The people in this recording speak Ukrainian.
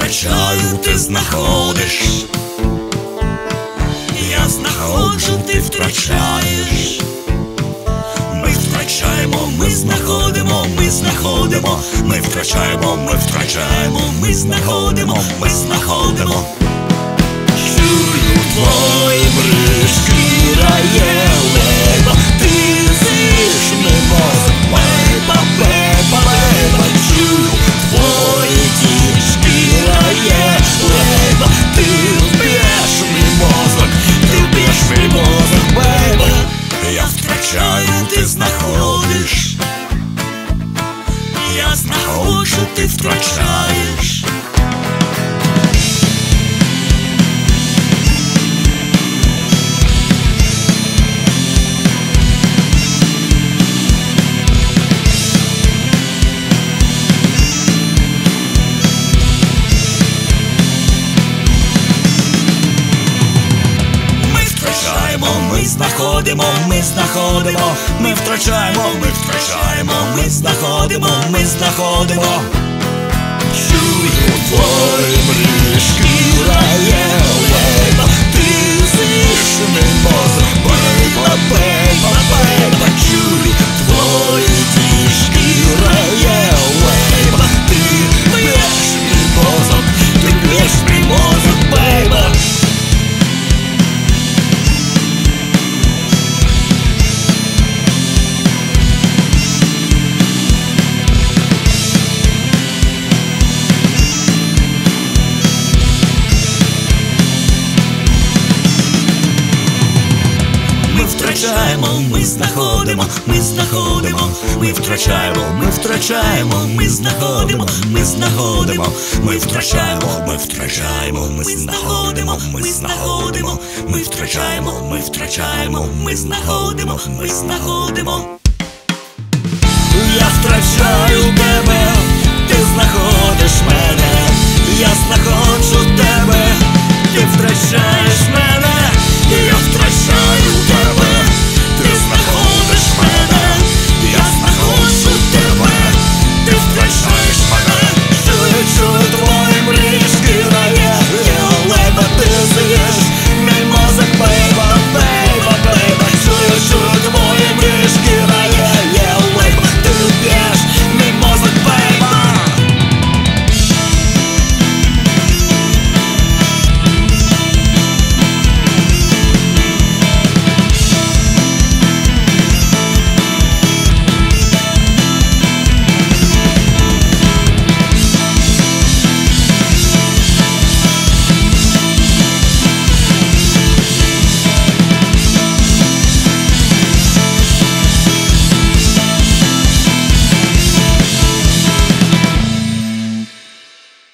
втрачаю, ти знаходиш. Я знаходжу, ти втрачаєш. Ми втрачаємо, ми знаходимо, ми знаходимо. Ми втрачаємо, ми втрачаємо, ми знаходимо, ми знаходимо. Чую твої бришки раєлева, ти з'їш мій мозок, бейба, бейба, бейба. Чую твої діжки раєлева, ти вб'єш мій мозок, ти вб'єш мій мозок, бейба. Я втрачаю, ти знаходиш. Я знаходжу, ти втрачаєш. Ми знаходимо, ми знаходимо, ми втрачаємо, ми втрачаємо, ми знаходимо, ми знаходимо. Чую твої мрішки раєлева, ти з'їш мій мозок, бейба, бейба, бейба. Чую твої діжки раєлева, ти б'єш мій мозок, ти б'єш мій мозок, бейба. Ми знаходимо, ми знаходимо, ми втрачаємо, ми втрачаємо, ми знаходимо, ми знаходимо, ми втрачаємо, ми втрачаємо, ми знаходимо, ми знаходимо, ми втрачаємо, ми втрачаємо, ми знаходимо, ми знаходимо. Я втрачаю тебе, ти знаходиш мене, я знаходжу тебе, ти втрачаєш.